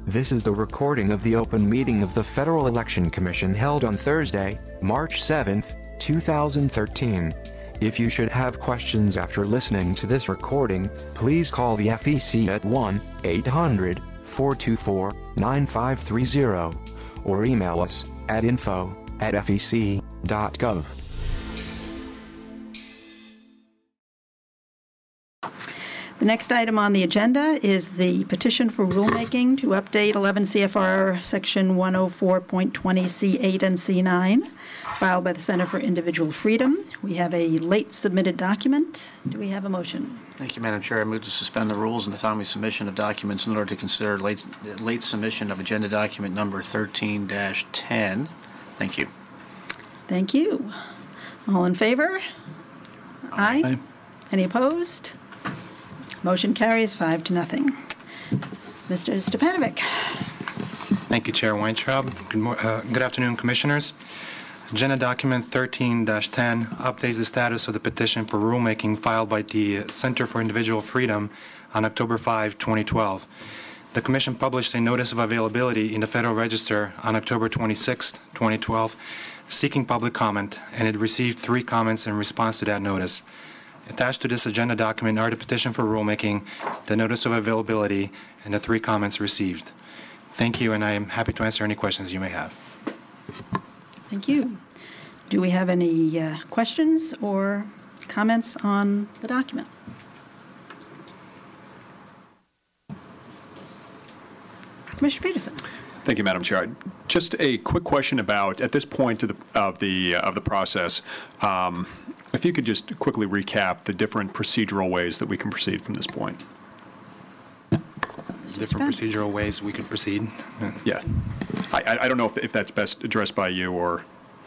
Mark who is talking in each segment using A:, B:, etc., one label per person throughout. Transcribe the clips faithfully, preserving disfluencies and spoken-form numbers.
A: This is the recording of the open meeting of the Federal Election Commission held on Thursday, March seventh, two thousand thirteen. If you should have questions after listening to this recording, please call the F E C at one eight hundred, four two four, nine five three zero or email us at info at f e c dot gov.
B: The next item on the agenda is the petition for rulemaking to update eleven C F R Section one oh four point twenty C eight and C nine, filed by the Center for Individual Freedom. We have a late submitted document. Do we have a motion?
C: Thank you, Madam Chair. I move to suspend the rules and the timely submission of documents in order to consider late, late submission of agenda document number thirteen dash ten. Thank you.
B: Thank you. All in favor? Aye.
D: Aye.
B: Any opposed? Motion carries five to nothing. Mister Stepanovic.
D: Thank you, Chair Weintraub. Good, mo- uh, good afternoon, Commissioners. Agenda document thirteen dash ten updates the status of the petition for rulemaking filed by the Center for Individual Freedom on October fifth, twenty twelve. The Commission published a notice of availability in the Federal Register on October twenty-sixth, twenty twelve, seeking public comment, and it received three comments in response to that notice. Attached to this agenda document are the petition for rulemaking, the notice of availability, and the three comments received. Thank you, and I am happy to answer any questions you may have.
B: Thank you. Do we have any uh, questions or comments on the document? Commissioner Peterson.
E: Thank you, Madam Chair. Just a quick question about, at this point of the of the, uh, of the process, um, if you could just quickly recap the different procedural ways that we can proceed from this point.
D: Different procedural ways we could proceed.
E: Yeah. I, I- I don't know if, if that's best addressed by you or...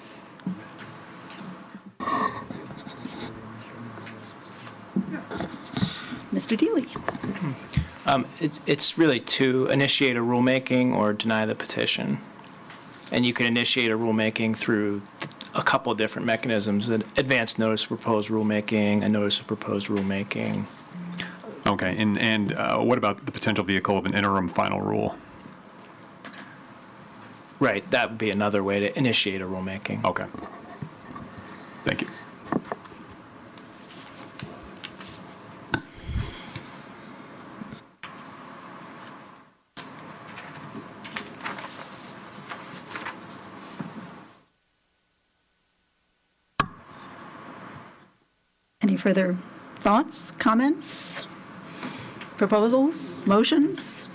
B: Mister Deely.
F: Um, it's, it's really to initiate a rulemaking or deny the petition. And you can initiate a rulemaking through a couple of different mechanisms: an advance notice of proposed rulemaking, a notice of proposed rulemaking.
E: Okay. And, and uh, what about the potential vehicle of an interim final rule?
F: Right, that would be another way to initiate a rulemaking.
E: Okay. Thank you.
B: Any further thoughts, comments, proposals, motions?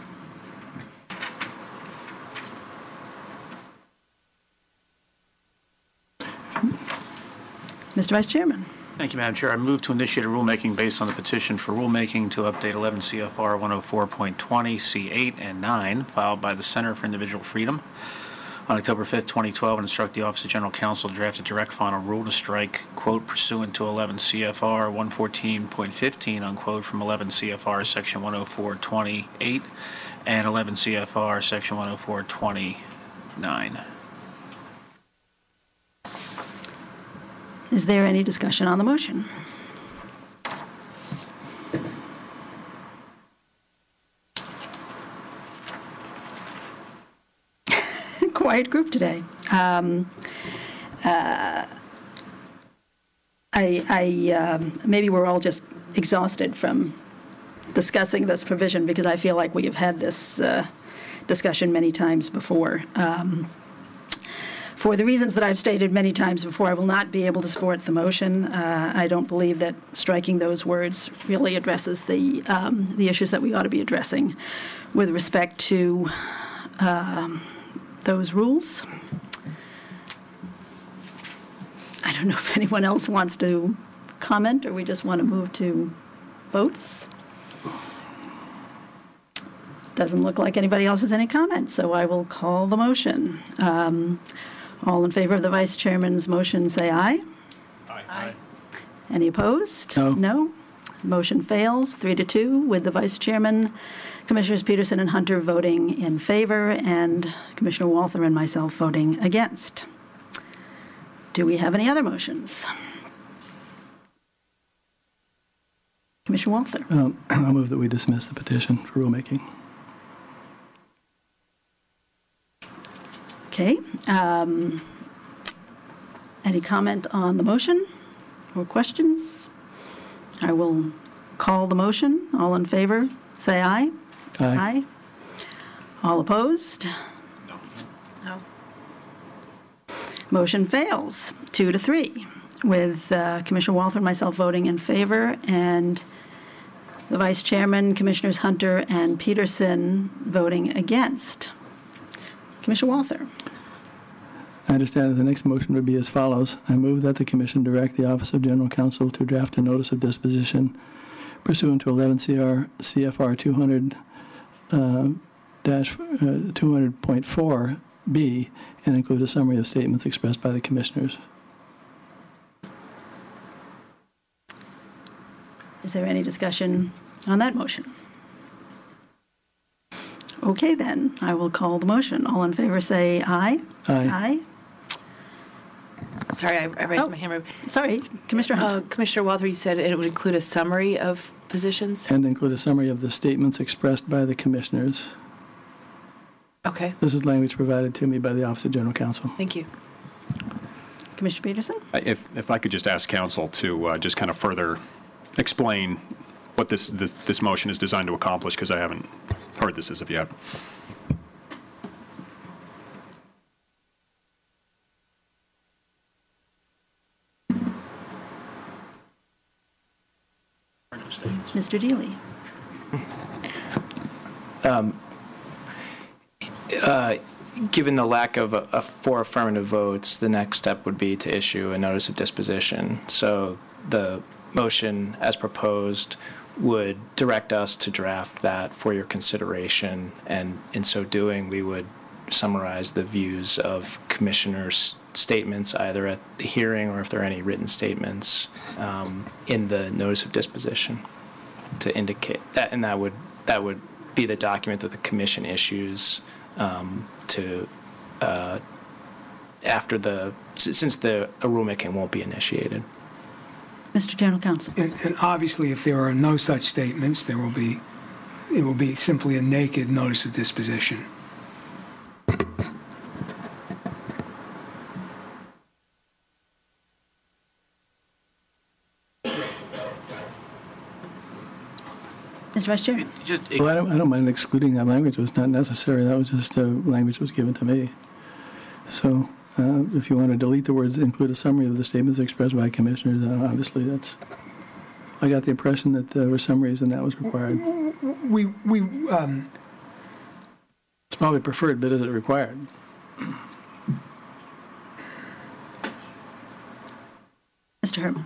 B: Mister Vice Chairman.
C: Thank you, Madam Chair. I move to initiate a rulemaking based on the petition for rulemaking to update eleven C F R one oh four point twenty C eight and nine, filed by the Center for Individual Freedom on October fifth, twenty twelve, and instruct the Office of General Counsel to draft a direct final rule to strike, quote, pursuant to eleven C F R one fourteen point fifteen, unquote, from eleven C F R Section one oh four point twenty-eight and eleven C F R Section one oh four point twenty-nine.
B: Is there any discussion on the motion? Quiet group today. Um, uh, I, I um, maybe we're all just exhausted from discussing this provision, because I feel like we have had this uh, discussion many times before. Um, For the reasons that I've stated many times before, I will not be able to support the motion. Uh, I don't believe that striking those words really addresses the um, the issues that we ought to be addressing with respect to um, those rules. I don't know if anyone else wants to comment, or we just want to move to votes. Doesn't look like anybody else has any comments, so I will call the motion. Um, All in favor of the Vice Chairman's motion, say aye.
E: Aye.
B: Aye. Any opposed?
D: No.
B: No. Motion fails, three to two, with the Vice Chairman, Commissioners Peterson and Hunter voting in favor, and Commissioner Walther and myself voting against. Do we have any other motions? Commissioner Walther.
G: Um, I'll move that we dismiss the petition for rulemaking.
B: Okay. Um, Any comment on the motion or questions? I will call the motion. All in favor, say aye.
G: Aye.
B: All opposed?
H: No.
B: Motion fails, two to three, with uh, Commissioner Walther and myself voting in favor, and the Vice Chairman, Commissioners Hunter and Peterson, voting against. Commissioner Walther.
G: I understand that the next motion would be as follows. I move that the Commission direct the Office of General Counsel to draft a notice of disposition pursuant to eleven C R C F R two hundred uh, dash uh, two hundred point four B and include a summary of statements expressed by the Commissioners.
B: Is there any discussion on that motion? Okay, then, I will call the motion. All in favor say aye.
G: Aye.
H: Sorry, I, I raised
B: Oh.
H: my hand.
B: Sorry, Commissioner Hunter.
H: Uh, Commissioner Walther, you said it would include a summary of positions?
G: And include a summary of the statements expressed by the Commissioners.
H: Okay,
G: This is language provided to me by the Office of General Counsel.
H: thank you.
B: Commissioner Peterson?
E: If, if I could just ask council to uh, just kind of further explain what this, this, this motion is designed to accomplish, because I haven't heard this as of yet.
B: Mister Deely?
F: Uh, Given the lack of a, a four affirmative votes, the next step would be to issue a notice of disposition. So the motion, as proposed, would direct us to draft that for your consideration, and in so doing, we would summarize the views of commissioners' statements, either at the hearing or if there are any written statements um, in the notice of disposition, to indicate that, and that would that would be the document that the commission issues um, to uh, after the since the a rulemaking won't be initiated.
B: Mister General Counsel?
I: And, and obviously, if there are no such statements, there will be, it will be simply a naked notice of disposition.
B: Mister Vice Chair?
C: Just,
G: Well, I don't, I don't mind excluding that language. It was not necessary. That was just uh, language was given to me. So uh, if you want to delete the words, include a summary of the statements expressed by commissioners, uh, obviously that's, I got the impression that there were summaries and that was required.
I: We, we, um,
G: It's probably preferred, but is it required?
B: Mister Herman?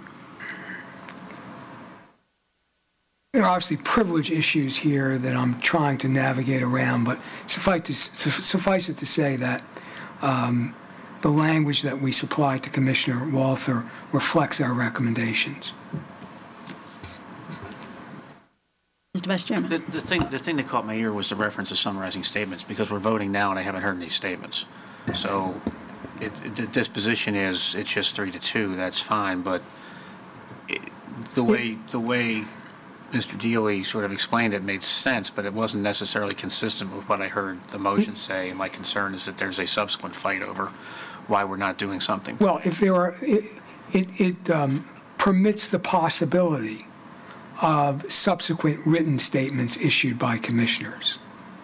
I: there are obviously privilege issues here that I'm trying to navigate around, but suffice, to, suffice it to say that um, the language that we supplied to Commissioner Walther reflects our recommendations.
B: Mister Vice Chairman?
C: The, the thing, the thing that caught my ear was the reference to summarizing statements, because we're voting now and I haven't heard any statements. So it, it, the disposition is it's just three to two. That's fine, but it, the way the way Mister Deely sort of explained it made sense, but it wasn't necessarily consistent with what I heard the motion say. And my concern is that there's a subsequent fight over why we're not doing something.
I: Well, if there are, it, it, it um, permits the possibility of subsequent written statements issued by commissioners.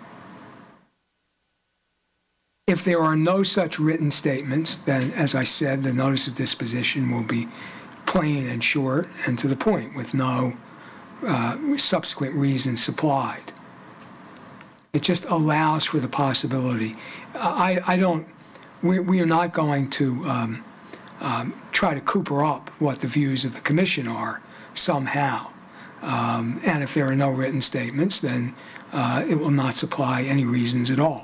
I: If there are no such written statements, then, as I said, the notice of disposition will be plain and short and to the point with no uh, subsequent reasons supplied. It just allows for the possibility. I, I don't, we, we are not going to um, um, try to cooper up what the views of the commission are somehow. Um, and if there are no written statements, then uh, it will not supply any reasons at all.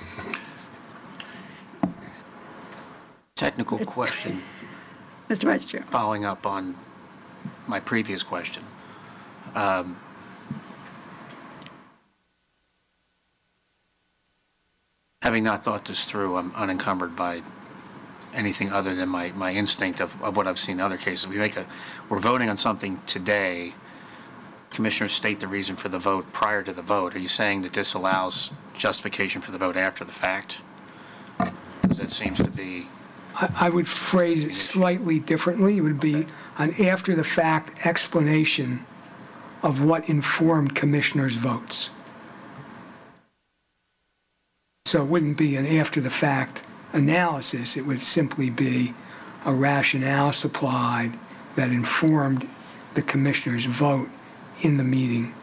C: Technical question,
B: Mister Vice Chair?
C: following up on my previous question. Um, having not thought this through, I'm unencumbered by anything other than my, my instinct of, of what I've seen in other cases. We make a, we're voting on something today. Commissioners state the reason for the vote prior to the vote. Are you saying that this allows justification for the vote after the fact? that seems to be,
I: I I would phrase it slightly differently. It would be an after-the-fact explanation of what informed commissioners' votes. So it wouldn't be an after-the-fact analysis. It would simply be a rationale supplied that informed the commissioner's vote in the meeting.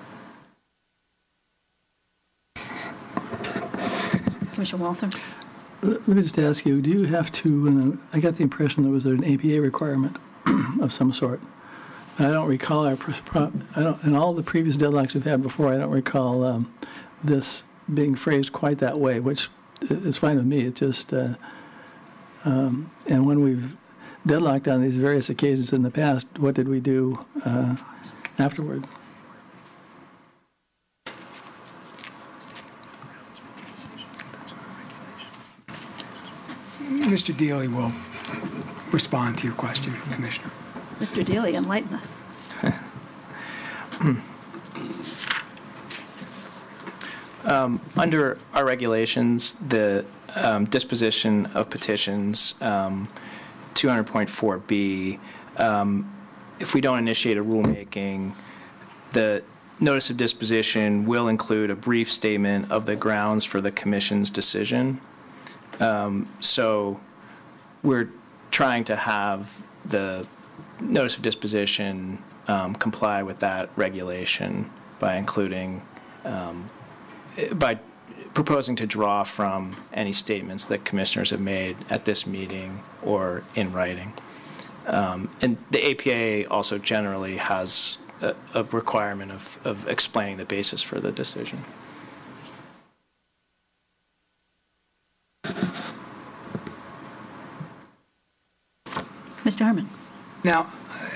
B: Commissioner Walther?
G: Let me just ask you, do you have to, uh, I got the impression there was an A P A requirement of some sort. I don't recall, our, pr- pro- I don't, in all the previous deadlocks we've had before, I don't recall um, this being phrased quite that way, which is fine with me. It just, uh, um, and when we've deadlocked on these various occasions in the past, what did we do uh, afterward?
I: Mister Dealey will respond to your question, Commissioner.
B: Mister Dealey, enlighten us.
F: Um, Under our regulations, the um, disposition of petitions, um, two hundred point four B, um, if we don't initiate a rulemaking, the notice of disposition will include a brief statement of the grounds for the commission's decision. Um, so we're trying to have the notice of disposition um, comply with that regulation by including, um, by proposing to draw from any statements that commissioners have made at this meeting or in writing. Um, and the A P A also generally has a, a requirement of, of explaining the basis for the decision.
B: Mister Harmon?
I: Now,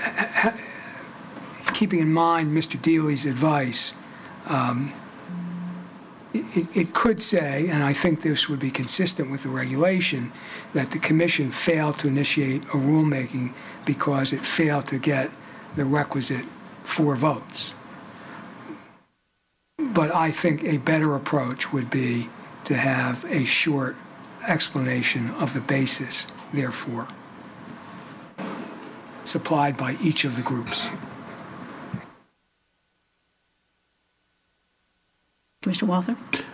I: keeping in mind Mister Dealey's advice, um, it, it could say, and I think this would be consistent with the regulation, that the commission failed to initiate a rulemaking because it failed to get the requisite four votes. But I think a better approach would be to have a short explanation of the basis, therefore, supplied by each of the groups.
B: Commissioner Walther?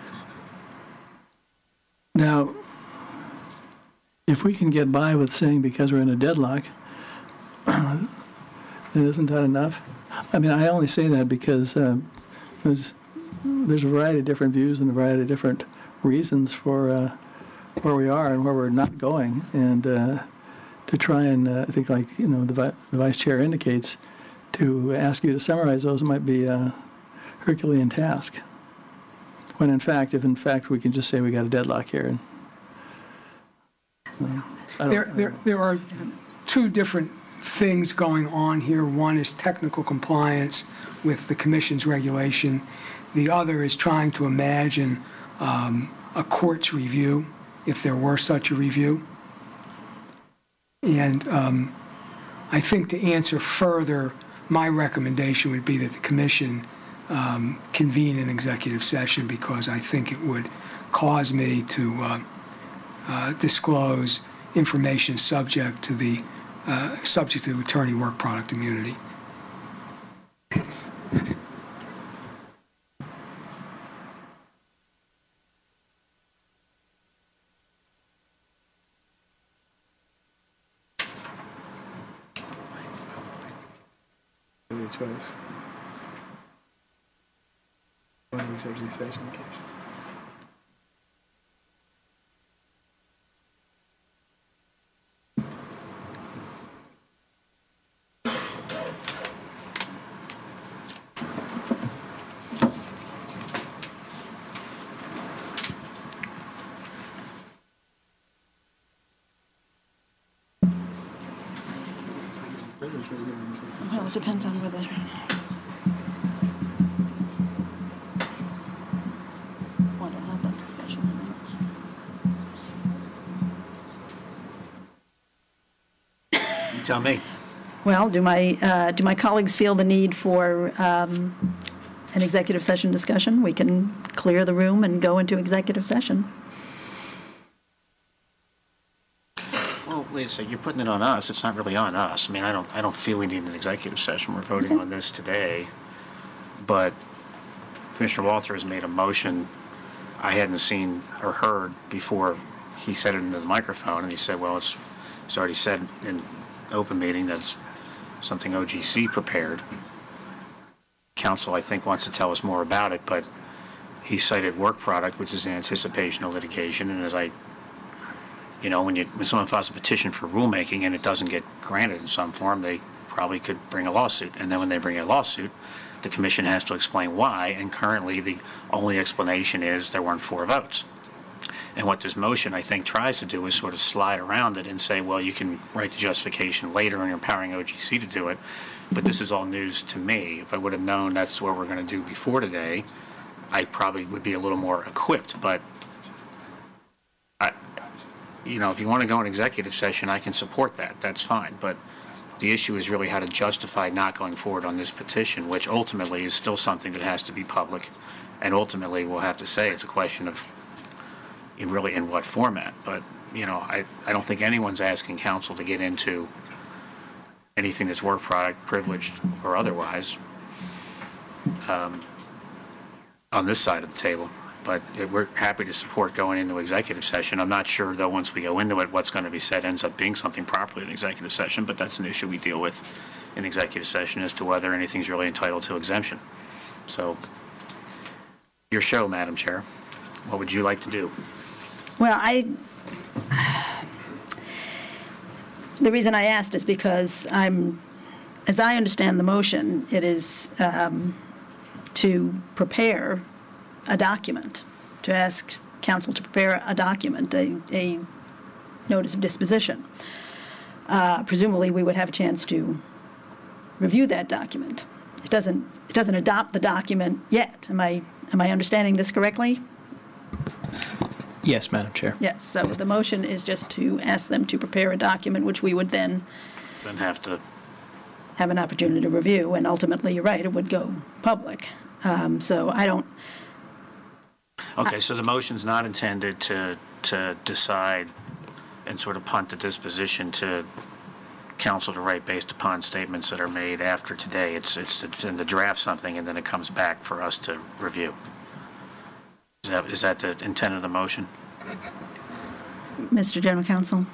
G: Now, if we can get by with saying because we're in a deadlock, then isn't that enough? I mean, I only say that because uh, there's, there's a variety of different views and a variety of different reasons for uh, where we are and where we're not going. And uh, to try and, uh, I think like, you know, the, vi- the Vice Chair indicates, to ask you to summarize those might be a Herculean task. When in fact, if in fact we can just say we got a deadlock here. And, uh, I don't-
I: There, there, there are two different things going on here. One is technical compliance with the Commission's regulation. The other is trying to imagine um, a court's review, if there were such a review. And um, I think to answer further, my recommendation would be that the Commission um, convene an executive session, because I think it would cause me to uh, uh, disclose information subject to the uh, subject to attorney work product immunity.
G: Any choice. One executive session occasion.
B: Well, it depends on whether... want to have that discussion or not.
C: you tell me.
B: Well, do my, uh, do my colleagues feel the need for um, an executive session discussion? We can clear the room and go into executive session.
C: Lisa, you're putting it on us. It's not really on us. I mean, I don't, I don't feel we need an executive session. We're voting on this today. But Commissioner Walther has made a motion I hadn't seen or heard before he said it into the microphone, and he said, well, it's, it's already said in open meeting that's something O G C prepared. Council, I think, wants to tell us more about it, but he cited work product, which is in anticipation of litigation, and as I, you know, when you when someone files a petition for rulemaking and it doesn't get granted in some form, they probably could bring a lawsuit, and then when they bring a lawsuit, the commission has to explain why, and currently the only explanation is there weren't four votes. And what this motion, I think, tries to do is sort of slide around it and say, well, you can write the justification later and you're empowering O G C to do it, but this is all news to me. If I would have known that's what we're going to do before today, I probably would be a little more equipped, but I, you know, if you want to go in executive session, I can support that. That's fine, but the issue is really how to justify not going forward on this petition, which ultimately is still something that has to be public, and ultimately we'll have to say it's a question of in really in what format. But, you know, I, I don't think anyone's asking council to get into anything that's work product, privileged, or otherwise um, on this side of the table. But it, we're happy to support going into executive session. I'm not sure, though, once we go into it, what's going to be said ends up being something properly in executive session, but that's an issue we deal with in executive session as to whether anything's really entitled to exemption. So, your show, Madam Chair. What would you like to do?
B: Well, I, the reason I asked is because I'm, as I understand the motion, it is um, to prepare a document, to ask council to prepare a document, a, a notice of disposition. Uh, presumably, we would have a chance to review that document. It doesn't, it doesn't adopt the document yet. Am I, am I understanding this correctly?
F: Yes, Madam Chair.
B: Yes, so the motion is just to ask them to prepare a document, which we would then
C: Then have to
B: have an opportunity to review, and ultimately, you're right, it would go public. Um, so I don't,
C: Okay, so the motion's not intended to, to decide and sort of punt the disposition to council to write based upon statements that are made after today. It's, it's to, to draft something and then it comes back for us to review. Is that, is that the intent of the motion?
B: Mister General Counsel?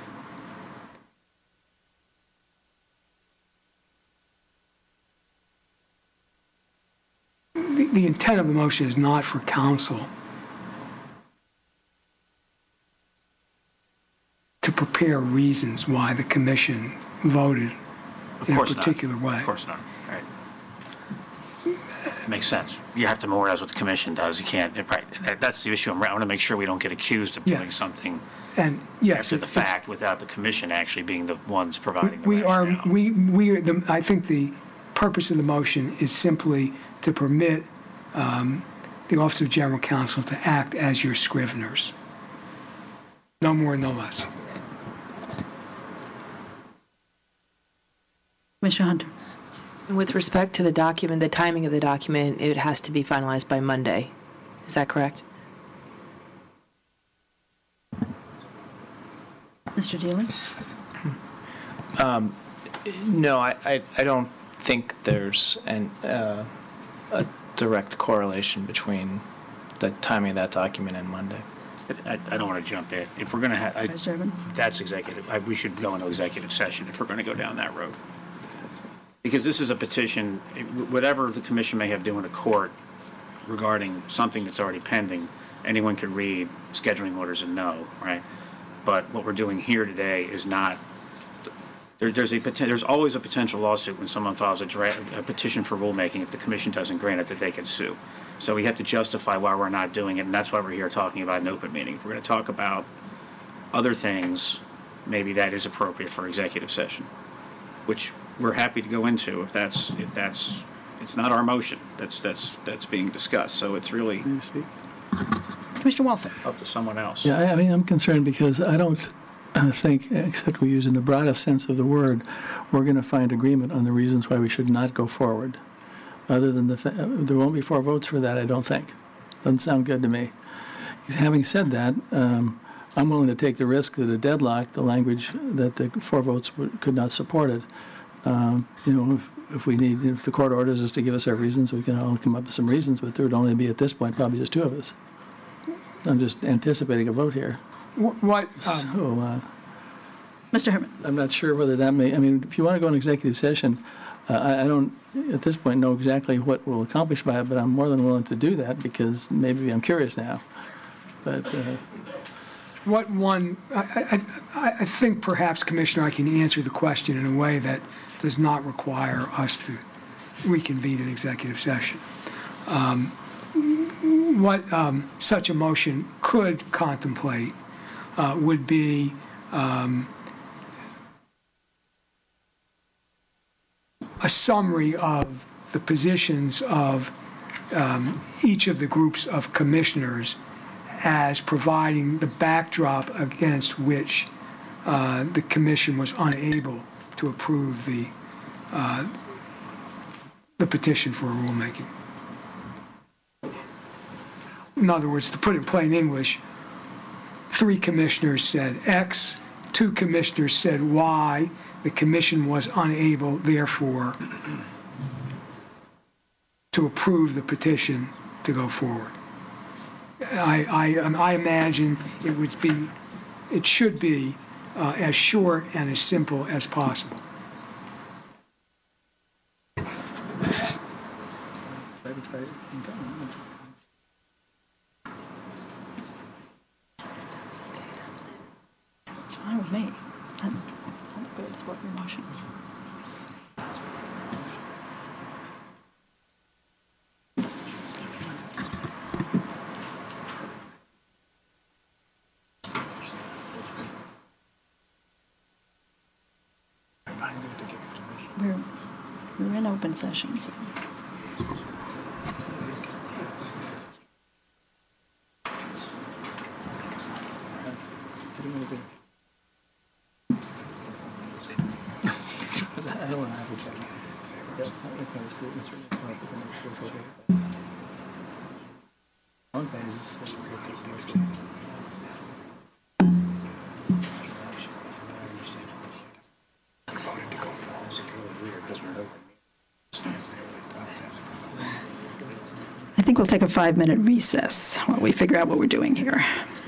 I: The, the intent of the motion is not for council to prepare reasons why the commission voted
C: Of
I: in a
C: course not.
I: particular way.
C: Of course not. Right. Makes sense. You have to memorialize what the commission does. You can't, right, that, that's the issue. I'm, I want to make sure we don't get accused of
I: Yeah.
C: doing something
I: And yes,
C: after the
I: it- it's-
C: fact without the commission actually being the ones providing the
I: we are,
C: rationale.
I: we, we, are the, I think the purpose of the motion is simply to permit um, the Office of General Counsel to act as your scriveners. No more, no less.
B: Commissioner Hunter?
H: With respect to the document, the timing of the document, it has to be finalized by Monday. Is that correct?
B: Mister Dealey?
F: No, I, I, I don't think there's an, uh, a direct correlation between the timing of that document and Monday.
C: I, I don't want to jump in. If we're going to have, I-
B: Vice Chairman?
C: that's executive, I, we should go into executive session if we're going to go down that road. Because this is a petition, whatever the commission may have done in a court regarding something that's already pending, anyone could read scheduling orders and know, right? But what we're doing here today is not, there, there's a, poten- there's always a potential lawsuit when someone files a, dra- a petition for rulemaking if the commission doesn't grant it that they can sue. So we have to justify why we're not doing it, and that's why we're here talking about an open meeting. If we're going to talk about other things, maybe that is appropriate for executive session, which we're happy to go into if that's, if that's, it's not our motion that's, that's, that's being discussed. So it's really
G: May I speak?
B: Commissioner Walther?
C: up to someone else.
G: Yeah, I I mean, I'm concerned because I don't uh, think, except we use in the broadest sense of the word, we're going to find agreement on the reasons why we should not go forward. Other than the, fa- there won't be four votes for that, I don't think. Doesn't sound good to me. Having said that, um, I'm willing to take the risk that a deadlock, the language that the four votes would, could not support it. Um, you know, if, if we need, if the court orders us to give us our reasons, we can all come up with some reasons, but there would only be at this point probably just two of us. I'm just anticipating a vote here.
I: What? Um,
G: so, uh,
B: Mister Herman.
G: I'm not sure whether that may, I mean, if you want to go in executive session, uh, I, I don't, at this point, know exactly what we'll accomplish by it, but I'm more than willing to do that because maybe I'm curious now. But uh,
I: what one, I, I, I think perhaps, Commissioner, I can answer the question in a way that does not require us to reconvene an executive session. Um, what um, such a motion could contemplate uh, would be um, a summary of the positions of um, each of the groups of commissioners as providing the backdrop against which uh, the commission was unable to approve the uh, the petition for a rulemaking. In other words, to put it in plain English, three commissioners said X, two commissioners said Y. The commission was unable, therefore, to approve the petition to go forward. I, I, I imagine it would be, it should be uh, as short and as simple as possible.
B: It's fine with me. I'm going to support your motion. We're, we're in open session, so. I think we'll take a five-minute recess while we figure out what we're doing here.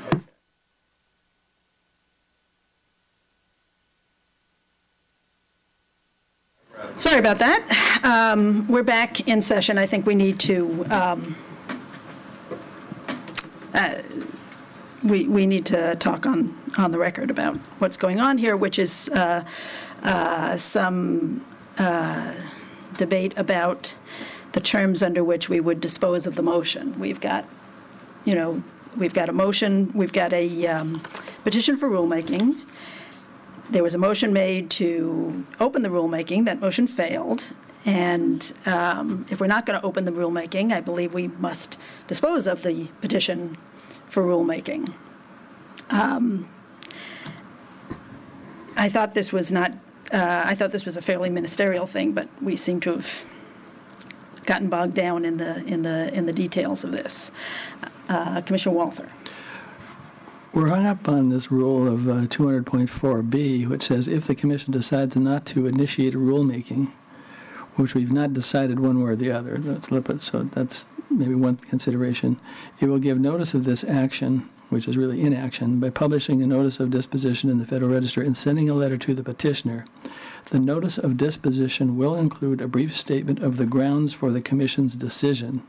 B: Sorry about that. Um, we're back in session. I think we need to um, uh, we we need to talk on on the record about what's going on here, which is uh, uh, some uh, debate about the terms under which we would dispose of the motion. We've got, you know, we've got a motion. We've got a um, petition for rulemaking. There was a motion made to open the rulemaking. That motion failed. And um, if we're not going to open the rulemaking, I believe we must dispose of the petition for rulemaking. Um, I thought this was not, uh, I thought this was a fairly ministerial thing, but we seem to have gotten bogged down in the, in the, in the details of this. Uh, Commissioner Walther.
G: We're hung up on this rule of uh, two hundred point four B, which says if the commission decides not to initiate a rulemaking, which we've not decided one way or the other, that's, so that's maybe one consideration, it will give notice of this action, which is really inaction, by publishing a notice of disposition in the Federal Register and sending a letter to the petitioner. The notice of disposition will include a brief statement of the grounds for the commission's decision,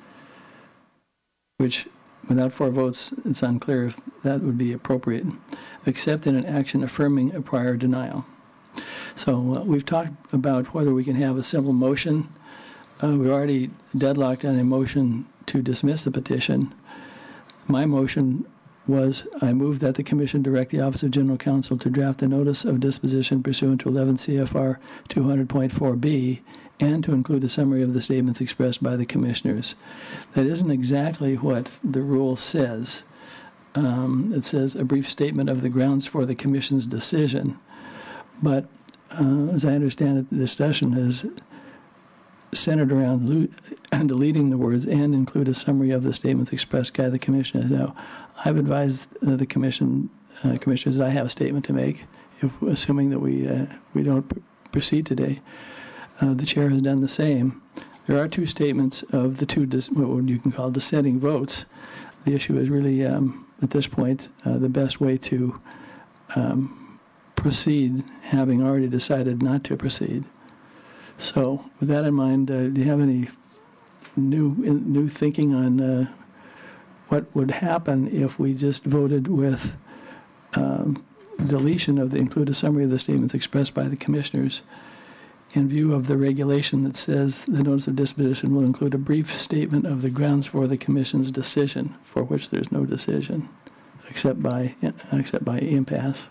G: which, without four votes, it's unclear if that would be appropriate, except in an action affirming a prior denial. So uh, we've talked about whether we can have a simple motion. Uh, we've already deadlocked on a motion to dismiss the petition. My motion was I move that the Commission direct the Office of General Counsel to draft a notice of disposition pursuant to eleven C F R two hundred point four B and to include a summary of the statements expressed by the commissioners. That isn't exactly what the rule says. Um, it says a brief statement of the grounds for the Commission's decision. But uh, as I understand it, the discussion is centered around lo- deleting the words "and include a summary of the statements expressed by the commissioners." Now, I've advised uh, the commission uh, commissioners that I have a statement to make. If, assuming that we uh, we don't pr- proceed today, uh, the chair has done the same. There are two statements of the two dis- what you can call dissenting votes. The issue is really, um, at this point, uh, the best way to um, proceed, having already decided not to proceed. So, with that in mind, uh, do you have any new in, new thinking on uh, what would happen if we just voted with um, deletion of the include a summary of the statements expressed by the commissioners, in view of the regulation that says the notice of disposition will include a brief statement of the grounds for the commission's decision, for which there's no decision, except by except by impasse.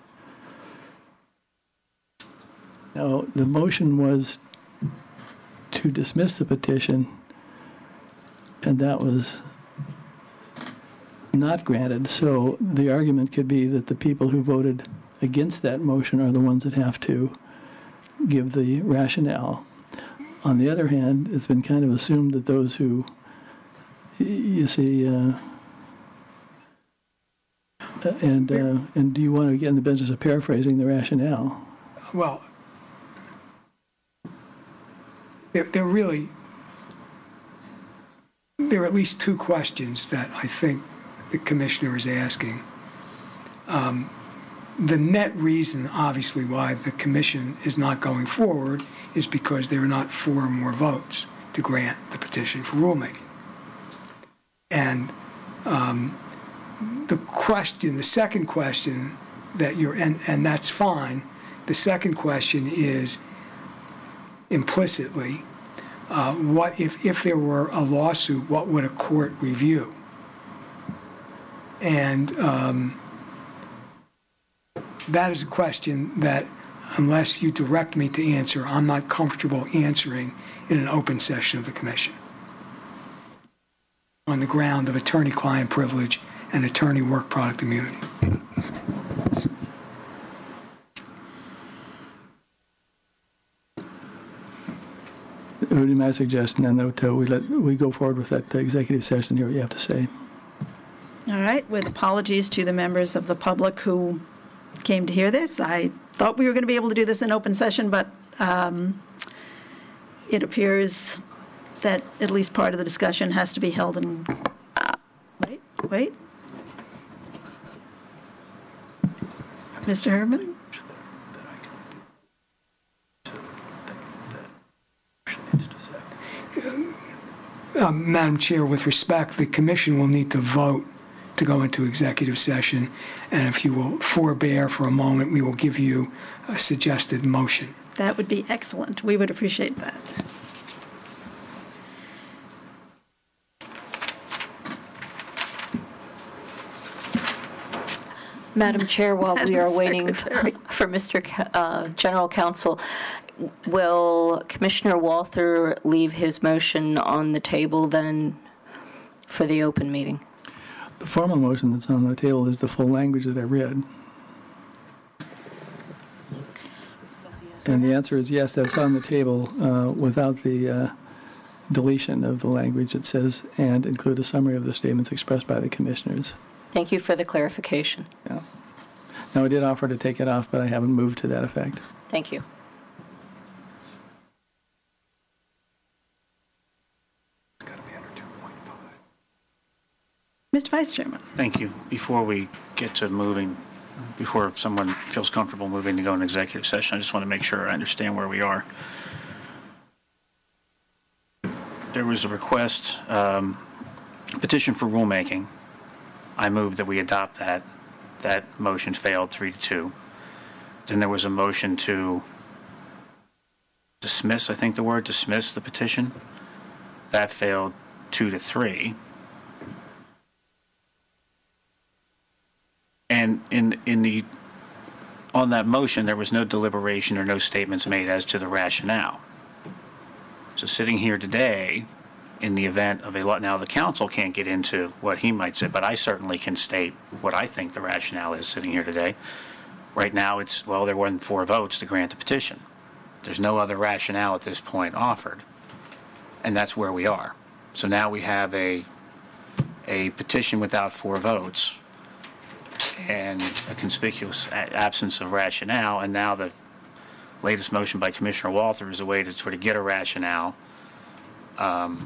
G: Now, the motion was to dismiss the petition, and that was not granted. So the argument could be that the people who voted against that motion are the ones that have to give the rationale. On the other hand, it's been kind of assumed that those who, you see, uh, and uh, and do you want to get in the business of paraphrasing the rationale?
I: Well, there, there really, there are at least two questions that I think the commissioner is asking. Um, the net reason, obviously, why the commission is not going forward is because there are not four or more votes to grant the petition for rulemaking. And um, the question, the second question that you're, and, and that's fine, the second question is implicitly, uh, what if, if there were a lawsuit, what would a court review? And um, that is a question that, unless you direct me to answer, I'm not comfortable answering in an open session of the commission on the ground of attorney-client privilege and attorney work product immunity.
G: It would be my suggestion then that uh, we let we go forward with that uh, executive session. Hear what you have to say.
B: All right, with apologies to the members of the public who came to hear this. I thought we were going to be able to do this in open session, but um, it appears that at least part of the discussion has to be held in, wait, wait. Mister Herman?
I: Uh, Madam Chair, with respect, the commission will need to vote to go into executive session, and if you will forbear for a moment, we will give you a suggested motion.
B: That would be excellent. We would appreciate that.
J: Madam Chair, while we
B: Madam
J: are waiting
B: Secretary.
J: for Mister Ca- uh, General Counsel, will Commissioner Walther leave his motion on the table then for the open meeting?
G: The formal motion that's on the table is the full language that I read. And the answer is yes, that's on the table uh, without the uh, deletion of the language. It says, and include a summary of the statements expressed by the commissioners.
J: Thank you for the clarification.
G: Yeah. Now, I did offer to take it off, but I haven't moved to that effect.
J: Thank you.
B: Mister Vice Chairman.
C: Thank you. Before we get to moving, before someone feels comfortable moving to go into executive session, I just want to make sure I understand where we are. There was a request, um, petition for rulemaking. I move that we adopt that. That motion failed three to two. Then there was a motion to dismiss, I think the word, dismiss the petition. That failed two to three. And in in the on that motion, there was no deliberation or no statements made as to the rationale. So sitting here today, in the event of a lot, now the council can't get into what he might say, but I certainly can state what I think the rationale is sitting here today. Right now, it's, well, there weren't four votes to grant the petition. There's no other rationale at this point offered. and that's where we are. So now we have a, a petition without four votes and a conspicuous a- absence of rationale, and now the latest motion by Commissioner Walther is a way to sort of get a rationale. Um,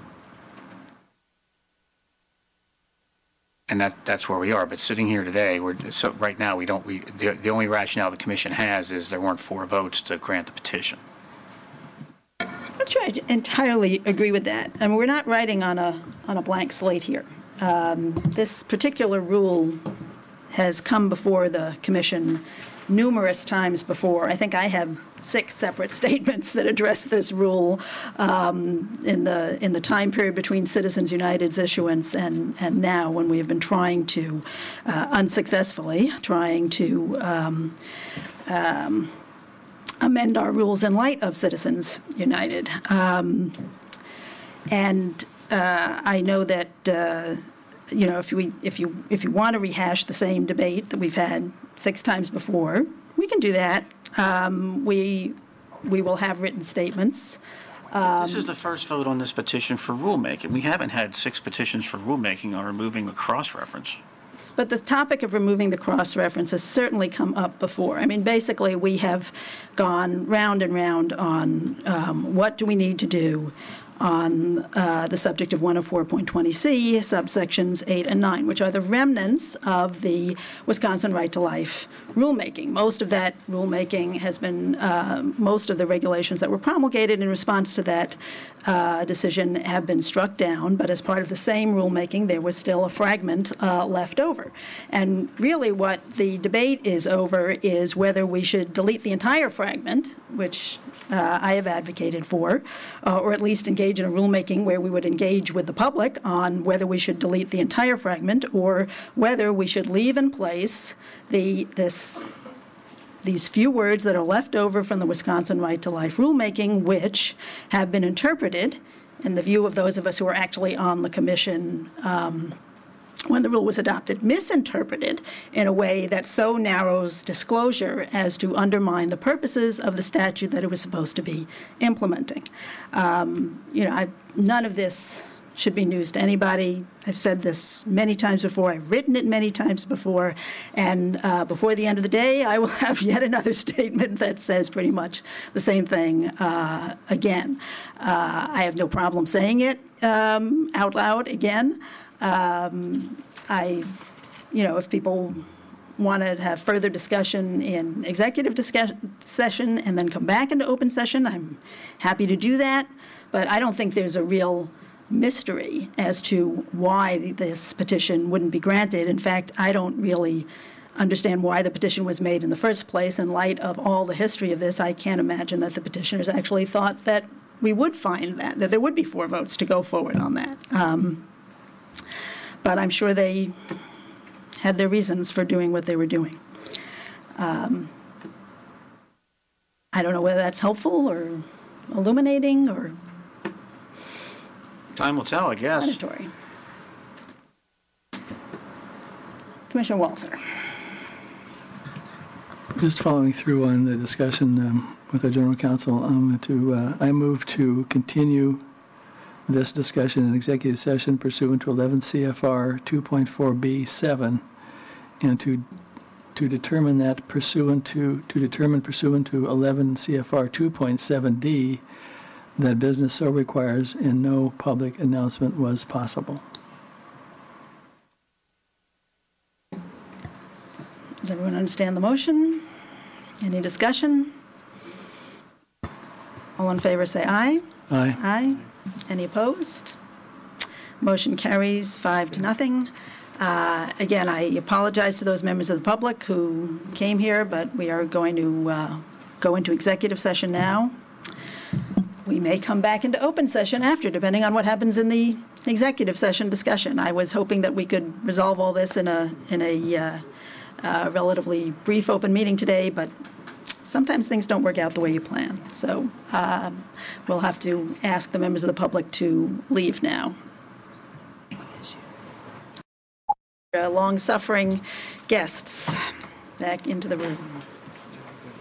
C: and that that's where we are. But sitting here today, we're so right now we don't we the, the only rationale the commission has is there weren't four votes to grant the petition.
B: I'm not sure I entirely agree with that. I mean, we're not writing on a on a blank slate here. Um, this particular rule has come before the commission numerous times before. I think I have six separate statements that address this rule um, in the in the time period between Citizens United's issuance and and now, when we have been trying to uh, unsuccessfully trying to um, um, amend our rules in light of Citizens United. Um, and uh, I know that uh, you know if we if you if you want to rehash the same debate that we've had six times before, we can do that. Um, we we will have written statements. Um,
C: this is the first vote on this petition for rulemaking. We haven't had six petitions for rulemaking on removing a cross-reference.
B: But the topic of removing the cross-reference has certainly come up before. I mean, basically, we have gone round and round on um, what do we need to do on uh, the subject of one oh four point twenty C, subsections eight and nine, which are the remnants of the Wisconsin Right to Life rulemaking. Most of that rulemaking has been, uh, most of the regulations that were promulgated in response to that uh, decision have been struck down, but as part of the same rulemaking, there was still a fragment uh, left over. And really what the debate is over is whether we should delete the entire fragment, which uh, I have advocated for, uh, or at least engage in a rulemaking where we would engage with the public on whether we should delete the entire fragment or whether we should leave in place the this these few words that are left over from the Wisconsin Right to Life rulemaking, which have been interpreted, in the view of those of us who are actually on the commission um, when the rule was adopted, misinterpreted in a way that so narrows disclosure as to undermine the purposes of the statute that it was supposed to be implementing. Um, you know, I've, none of this should be news to anybody. I've said this many times before. I've written it many times before. And uh, before the end of the day, I will have yet another statement that says pretty much the same thing uh, again. Uh, I have no problem saying it um, out loud again. Um, I, you know, if people want to have further discussion in executive discuss- session and then come back into open session, I'm happy to do that. But I don't think there's a real mystery as to why this petition wouldn't be granted. In fact, I don't really understand why the petition was made in the first place. In light of all the history of this, I can't imagine that the petitioners actually thought that we would find that, that there would be four votes to go forward on that. Um, but I'm sure they had their reasons for doing what they were doing. Um, I don't know whether that's helpful or illuminating or
C: Time will tell, I guess.
B: explanatory. Commissioner Walther.
G: Just following through on the discussion um, with our general counsel, um, to uh, I move to continue this discussion in executive session pursuant to eleven C F R two point four B seven, and to to determine that pursuant to to determine pursuant to eleven C F R two point seven D that business so requires and no public announcement was possible.
B: Does everyone understand the motion? Any discussion? All in favor say aye.
G: Aye.
B: Aye. Any opposed? Motion carries five to nothing. Uh, Again, I apologize to those members of the public who came here, but we are going to uh, go into executive session now. We may come back into open session after, depending on what happens in the executive session discussion. I was hoping that we could resolve all this in a in a uh, uh, relatively brief open meeting today, but sometimes things don't work out the way you plan. So uh, we'll have to ask the members of the public to leave now. Uh, long-suffering guests back into the room.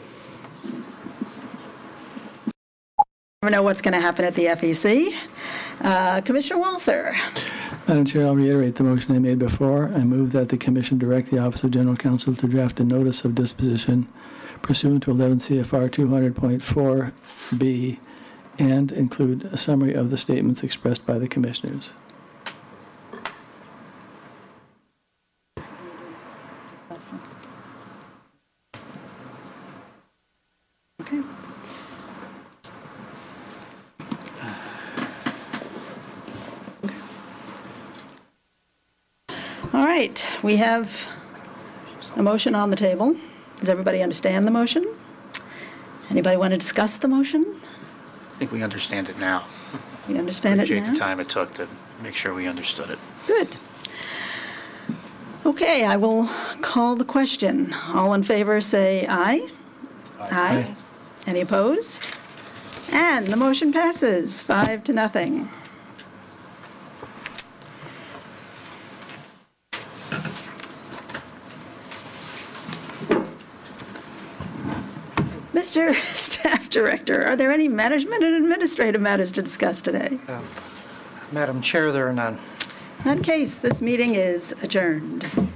B: Never know what's going to happen at the F E C. Uh, Commissioner Walther.
G: Madam Chair, I'll reiterate the motion I made before. I move that the Commission direct the Office of General Counsel to draft a notice of disposition pursuant to eleven C F R two hundred point four B and include a summary of the statements expressed by the Commissioners.
B: Okay. All right, we have a motion on the table. Does everybody understand the motion? Anybody want to discuss the motion?
C: I think we understand it now.
B: We understand it now?
C: Appreciate the time it took to make sure we understood it.
B: Good. Okay, I will call the question. All in favor, say aye. Aye. Aye. Any opposed? And the motion passes five to nothing. Mister Staff Director, are there any management and administrative matters to discuss today?
K: Uh, Madam Chair, there are none.
B: In that case, this meeting is adjourned.